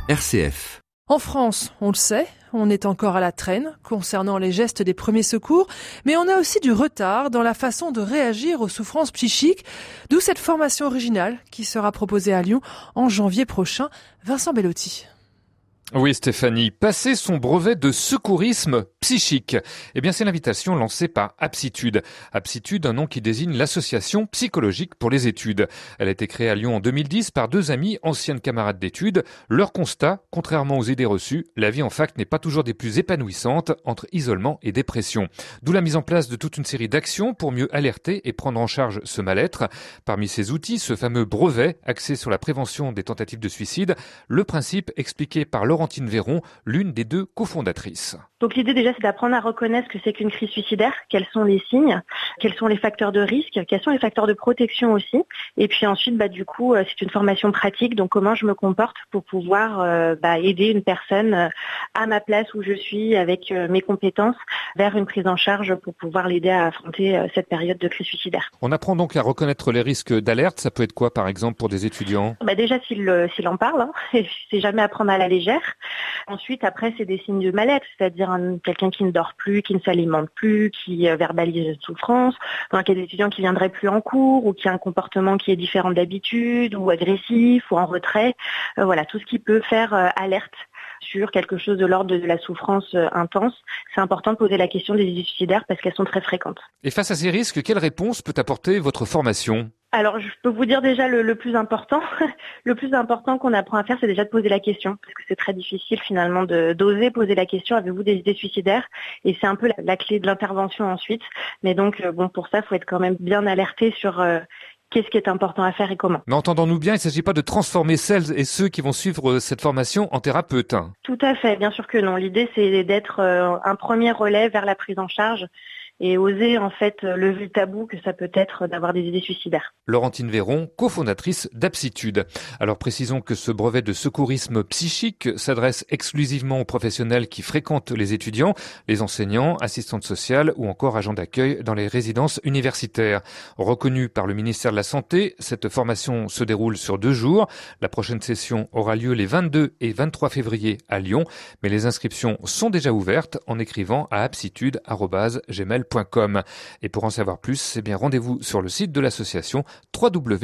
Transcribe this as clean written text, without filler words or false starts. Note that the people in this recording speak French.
RCF. En France, on le sait, on est encore à la traîne concernant les gestes des premiers secours, mais on a aussi du retard dans la façon de réagir aux souffrances psychiques, d'où cette formation originale qui sera proposée à Lyon en janvier prochain. Vincent Bellotti. Oui, Stéphanie, passer son brevet de secourisme psychique. Eh bien, c'est l'invitation lancée par Aptitude. Aptitude, un nom qui désigne l'association psychologique pour les études. Elle a été créée à Lyon en 2010 par deux amis, anciennes camarades d'études. Leur constat, contrairement aux idées reçues, la vie en fac n'est pas toujours des plus épanouissantes entre isolement et dépression. D'où la mise en place de toute une série d'actions pour mieux alerter et prendre en charge ce mal-être. Parmi ces outils, ce fameux brevet axé sur la prévention des tentatives de suicide. Le principe expliqué par Laurentine Véron, l'une des deux cofondatrices. Donc l'idée déjà c'est d'apprendre à reconnaître ce que c'est qu'une crise suicidaire, quels sont les signes, quels sont les facteurs de risque, quels sont les facteurs de protection aussi. Et puis ensuite c'est une formation pratique, donc comment je me comporte pour pouvoir aider une personne à ma place où je suis avec mes compétences vers une prise en charge pour pouvoir l'aider à affronter cette période de crise suicidaire. On apprend donc à reconnaître les risques d'alerte, ça peut être quoi par exemple pour des étudiants ? Déjà s'il en parle, c'est jamais à prendre à la légère. Ensuite après c'est des signes de mal-être, c'est-à-dire quelqu'un qui ne dort plus, qui ne s'alimente plus, qui verbalise une souffrance, donc il y a des étudiants qui viendraient plus en cours ou qui a un comportement qui est différent d'habitude ou agressif ou en retrait. Tout ce qui peut faire alerte sur quelque chose de l'ordre de la souffrance intense. C'est important de poser la question des idées suicidaires parce qu'elles sont très fréquentes. Et face à ces risques, quelle réponse peut apporter votre formation ? Alors, je peux vous dire déjà le plus important. Le plus important qu'on apprend à faire, c'est déjà de poser la question, parce que c'est très difficile finalement d'oser poser la question. Avez-vous des idées suicidaires ? Et c'est un peu la clé de l'intervention ensuite. Mais donc, pour ça, il faut être quand même bien alerté sur qu'est-ce qui est important à faire et comment. Mais entendons-nous bien, il ne s'agit pas de transformer celles et ceux qui vont suivre cette formation en thérapeutes. Tout à fait, bien sûr que non. L'idée, c'est d'être un premier relais vers la prise en charge et oser en fait lever le tabou que ça peut être d'avoir des idées suicidaires. Laurentine Véron, cofondatrice d'Aptitude. Alors précisons que ce brevet de secourisme psychique s'adresse exclusivement aux professionnels qui fréquentent les étudiants, les enseignants, assistantes sociales ou encore agents d'accueil dans les résidences universitaires. Reconnue par le ministère de la Santé, cette formation se déroule sur 2 jours. La prochaine session aura lieu les 22 et 23 février à Lyon, mais les inscriptions sont déjà ouvertes en écrivant à aptitude@gmail.com. Et pour en savoir plus, rendez-vous sur le site de l'association www